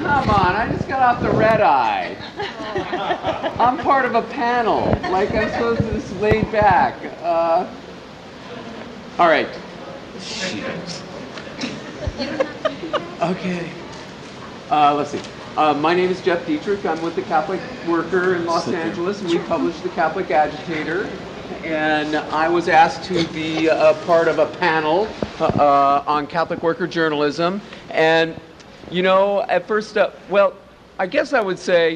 Come on, I just got off the red eye. I'm part of a panel. Like, I'm supposed to just lay back. All right. Okay. Let's see. My name is Jeff Dietrich. I'm with the Catholic Worker in Los Angeles, and we publish the Catholic Agitator. And I was asked to be part of a panel on Catholic Worker journalism. And, you know, at first, well, I guess I would say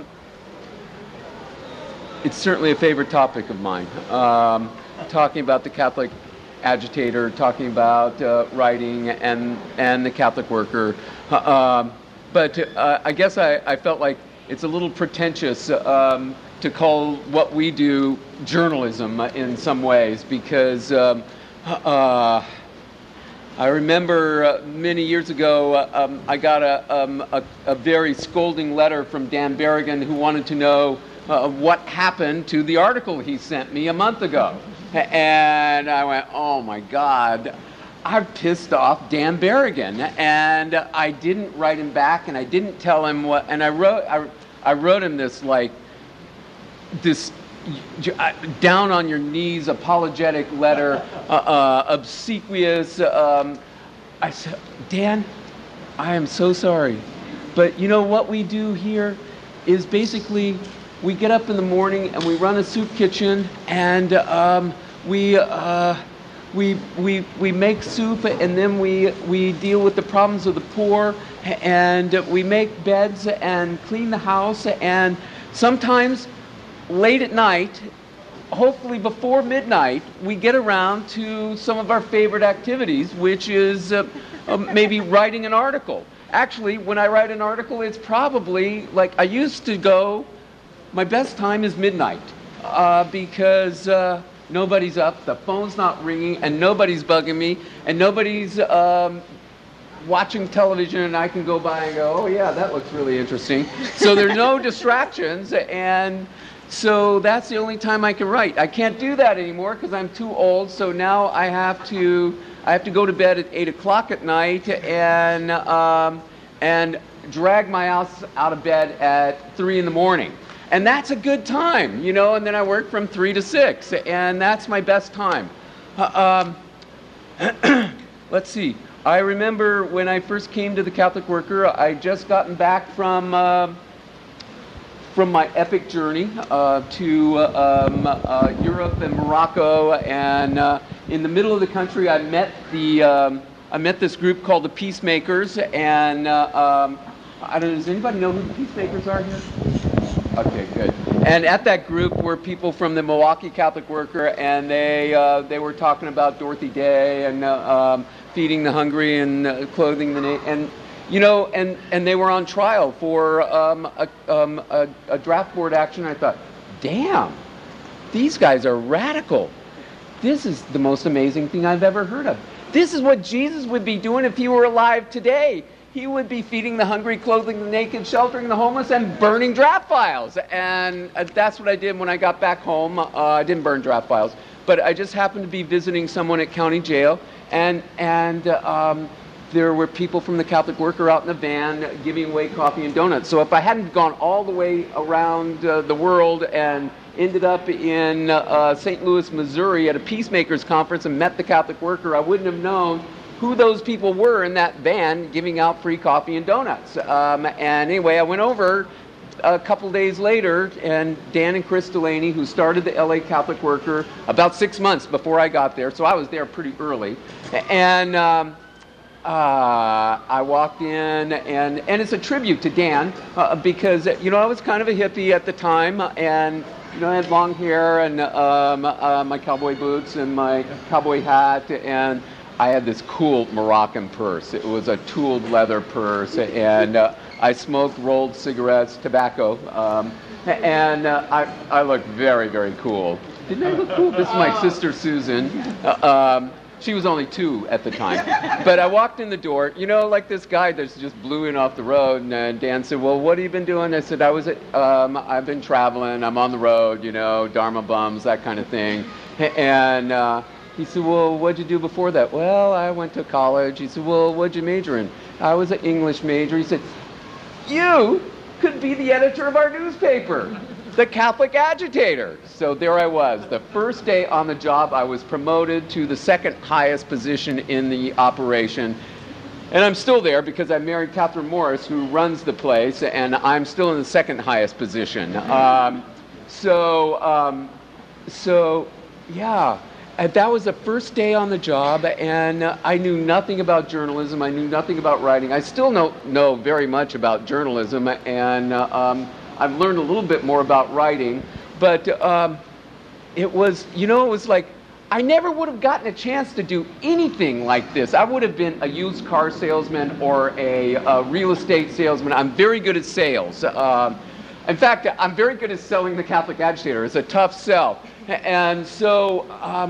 it's certainly a favorite topic of mine. Talking about the Catholic Agitator, talking about writing and the Catholic Worker. But I guess I felt like it's a little pretentious to call what we do journalism in some ways, because I remember many years ago I got a very scolding letter from Dan Berrigan, who wanted to know what happened to the article he sent me a month ago. And I went, oh my God, I've pissed off Dan Berrigan. And I didn't write him back, and I didn't tell him what, and I wrote him this down on your knees apologetic letter, obsequious. I said, Dan, I am so sorry, but you know what we do here is basically we get up in the morning and we run a soup kitchen, and we make soup, and then we deal with the problems of the poor, and we make beds and clean the house, and sometimes late at night, hopefully before midnight, we get around to some of our favorite activities, which is maybe writing an article. Actually, when I write an article, it's probably like I used to go, my best time is midnight, because nobody's up, the phone's not ringing, and nobody's bugging me, and nobody's watching television, and I can go by and go, oh yeah, that looks really interesting. So there's no distractions, and so that's the only time I can write. I can't do that anymore because I'm too old, so now I have to go to bed at 8 o'clock at night and drag my ass out of bed at 3 in the morning. And that's a good time, you know, and then I work from 3 to 6, and that's my best time. Let's see. I remember when I first came to the Catholic Worker, I'd just gotten back from my epic journey to Europe and Morocco, and in the middle of the country, I met this group called the Peacemakers, and I don't know, does anybody know who the Peacemakers are here? Okay, good. And at that group were people from the Milwaukee Catholic Worker, and they were talking about Dorothy Day and feeding the hungry and clothing the naked, and you know, and they were on trial for a draft board action. I thought, damn, these guys are radical. This is the most amazing thing I've ever heard of. This is what Jesus would be doing if he were alive today. He would be feeding the hungry, clothing the naked, sheltering the homeless, and burning draft files. And that's what I did when I got back home. I didn't burn draft files, but I just happened to be visiting someone at county jail, and there were people from the Catholic Worker out in the van giving away coffee and donuts. So if I hadn't gone all the way around the world and ended up in St. Louis, Missouri at a Peacemakers conference and met the Catholic Worker, I wouldn't have known who those people were in that van giving out free coffee and donuts. And anyway, I went over a couple days later, and Dan and Chris Delaney, who started the LA Catholic Worker about 6 months before I got there, so I was there pretty early, and I walked in, and it's a tribute to Dan, because, you know, I was kind of a hippie at the time, and, you know, I had long hair and my cowboy boots and my cowboy hat, and I had this cool Moroccan purse. It was a tooled leather purse, and I smoked rolled cigarettes, tobacco, and I looked very, very cool. Didn't I look cool? This is my sister Susan. She was only 2 at the time. But I walked in the door, you know, like this guy that just blew in off the road, and Dan said, well, what have you been doing? I said, I've been traveling, I'm on the road, you know, Dharma bums, that kind of thing. And he said, well, what'd you do before that? Well, I went to college. He said, well, what'd you major in? I was an English major. He said, you could be the editor of our newspaper, the Catholic Agitator. So there I was. The first day on the job, I was promoted to the second highest position in the operation. And I'm still there because I married Catherine Morris, who runs the place, and I'm still in the second highest position. So yeah, that was the first day on the job, and I knew nothing about journalism. I knew nothing about writing. I still know very much about journalism, and I've learned a little bit more about writing. But it was like, I never would have gotten a chance to do anything like this. I would have been a used car salesman or a real estate salesman. I'm very good at sales. In fact, I'm very good at selling the Catholic Agitator. It's a tough sell. And so,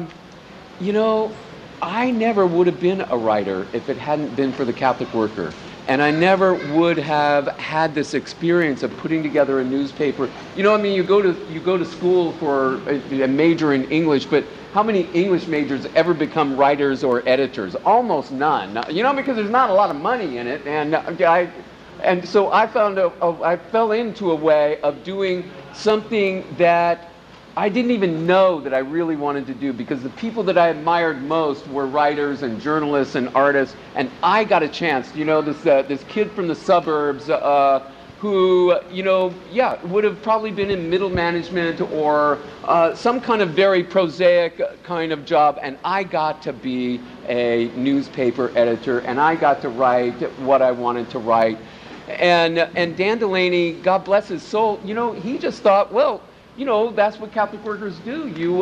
I never would have been a writer if it hadn't been for the Catholic Worker. And I never would have had this experience of putting together a newspaper. You go to school for a major in English, but how many English majors ever become writers or editors? Almost none. Because there's not a lot of money in it. And so I fell into a way of doing something that I didn't even know that I really wanted to do, because the people that I admired most were writers and journalists and artists, and I got a chance. This kid from the suburbs who, would have probably been in middle management or some kind of very prosaic kind of job, and I got to be a newspaper editor, and I got to write what I wanted to write. And Dan Delaney, God bless his soul, he just thought, well, that's what Catholic workers do. You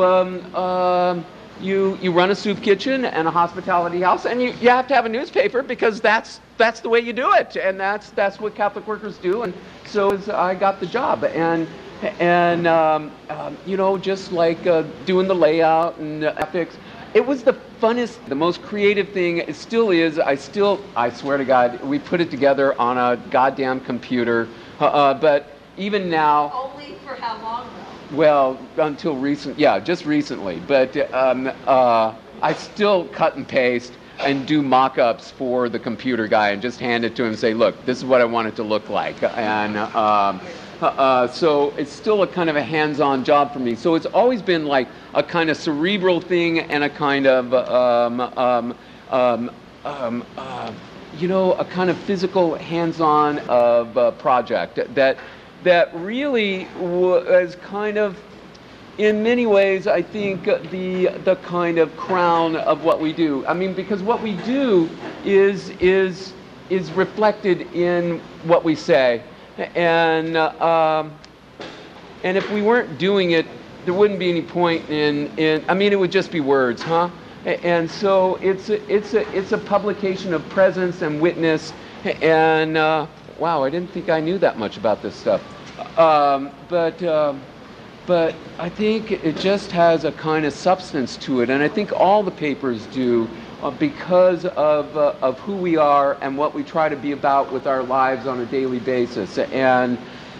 run a soup kitchen and a hospitality house, and you have to have a newspaper because that's the way you do it, and that's what Catholic workers do. And so I got the job, and just like doing the layout and ethics. It was the funnest, the most creative thing. It still is. I swear to God, we put it together on a goddamn computer. But even now. Only for how long, though? Well, until just recently. But I still cut and paste and do mock-ups for the computer guy and just hand it to him and say, look, this is what I want it to look like. And so it's still a kind of a hands-on job for me. So it's always been like a kind of cerebral thing and a kind of, a kind of physical hands-on of project that really was kind of, in many ways, I think, the kind of crown of what we do. I mean, because what we do is reflected in what we say. And if we weren't doing it, there wouldn't be any point in it would just be words, huh? And so it's a publication of presence and witness. And wow, I didn't think I knew that much about this stuff. But I think it just has a kind of substance to it, and I think all the papers do, because of who we are and what we try to be about with our lives on a daily basis. And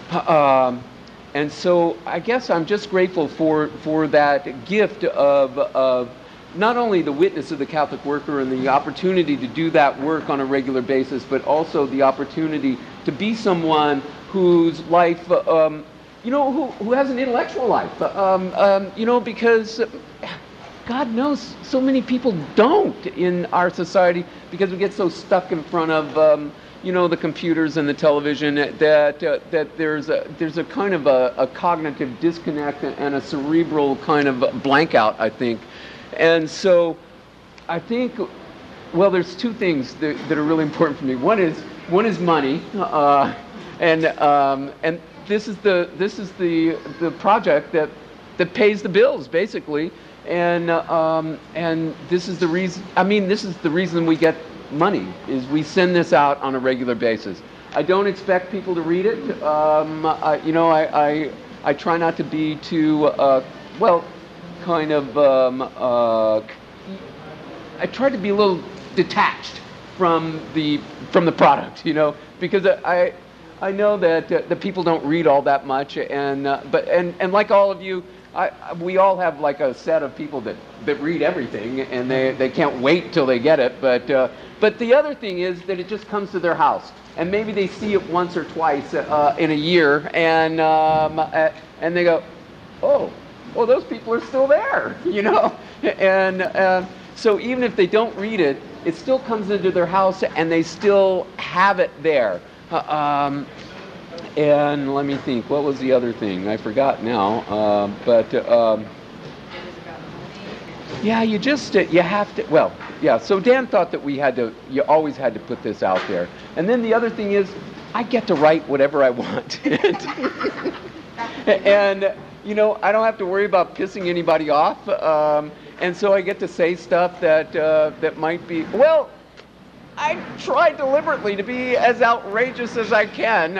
so I guess I'm just grateful for that gift of not only the witness of the Catholic worker and the opportunity to do that work on a regular basis, but also the opportunity to be someone whose life, who has an intellectual life, because God knows so many people don't in our society, because we get so stuck in front of, the computers and the television that there's a kind of a cognitive disconnect and a cerebral kind of blankout, I think. And so I think, well, there's two things that are really important for me. One is money, and this is the project that pays the bills, basically. And this is the reason. This is the reason we get money, is we send this out on a regular basis. I don't expect people to read it. I try not to be too kind of. I try to be a little detached from the product, because I know that the people don't read all that much, and like all of you, we all have like a set of people that read everything, and they can't wait till they get it. But the other thing is that it just comes to their house, and maybe they see it once or twice in a year, and they go, oh, well, those people are still there, and so even if they don't read it, it still comes into their house, and they still have it there. And let me think, what was the other thing? I forgot now. Yeah, you have to, well, yeah, so Dan thought that you always had to put this out there. And then the other thing is, I get to write whatever I want. And, I don't have to worry about pissing anybody off. And so I get to say stuff that might be, well, I try deliberately to be as outrageous as I can,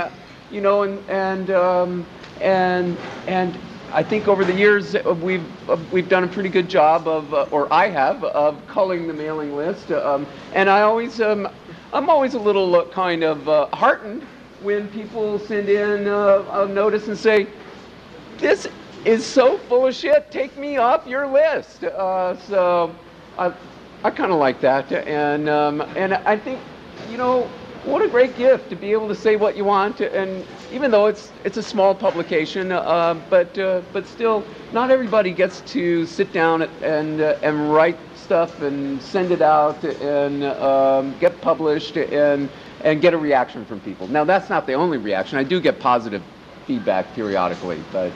and I think over the years we've done a pretty good job or I have, of culling the mailing list, and I'm always a little kind of heartened when people send in a notice and say, "This is so full of shit. Take me off your list." So I kind of like that, and I think, what a great gift to be able to say what you want, and even though it's a small publication, but still, not everybody gets to sit down and write stuff and send it out and get published and get a reaction from people. Now, that's not the only reaction. I do get positive feedback periodically, but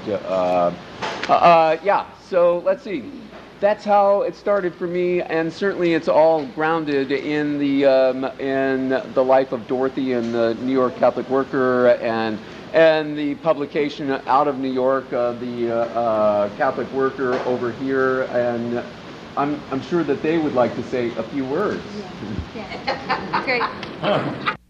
yeah. So let's see. That's how it started for me, and certainly it's all grounded in the life of Dorothy and the New York Catholic Worker, and the publication out of New York, the Catholic Worker over here, and I'm sure that they would like to say a few words. Yeah. Great.